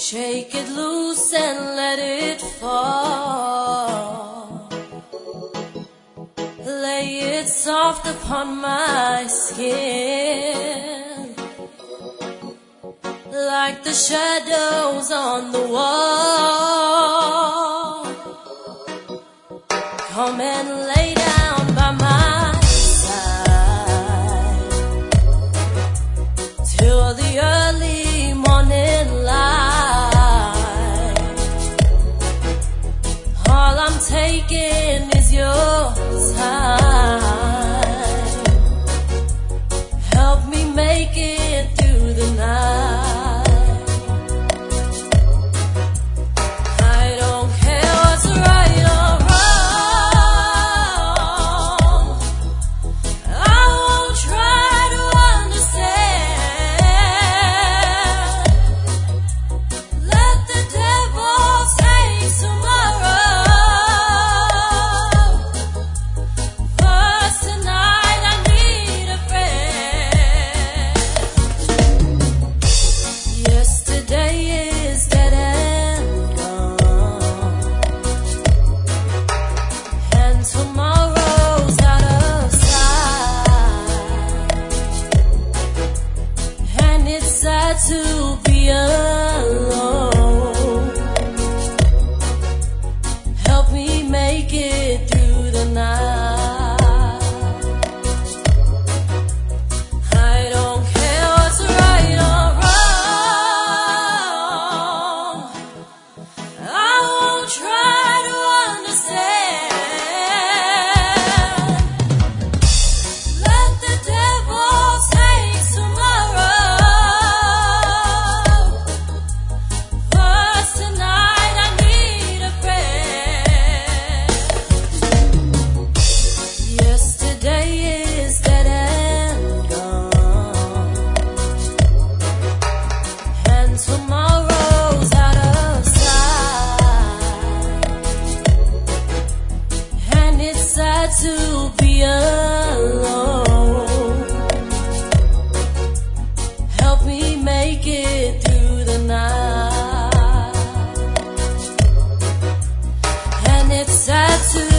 Shake it loose and let it fall. Lay it soft upon my skin, like the shadows on the wall. Come and lay down by my side till the early morning light. All I'm taking is your time. Help me make it through the night. I don't care what's right or wrong. I won't try to understand. Let the devil take tomorrow. First tonight I need a friend. Yesterday is dead and gone, and tomorrow's out of sight. And it's sad to be alone. Help me make it through the night. I don't care what's right or wrong. I won't try to understand. Let the devil take tomorrow. First tonight I need a friend. Yesterday is dead and gone, and tomorrow's out of sight. And it's sad to be alone. Help me make it through the night. And it's sad to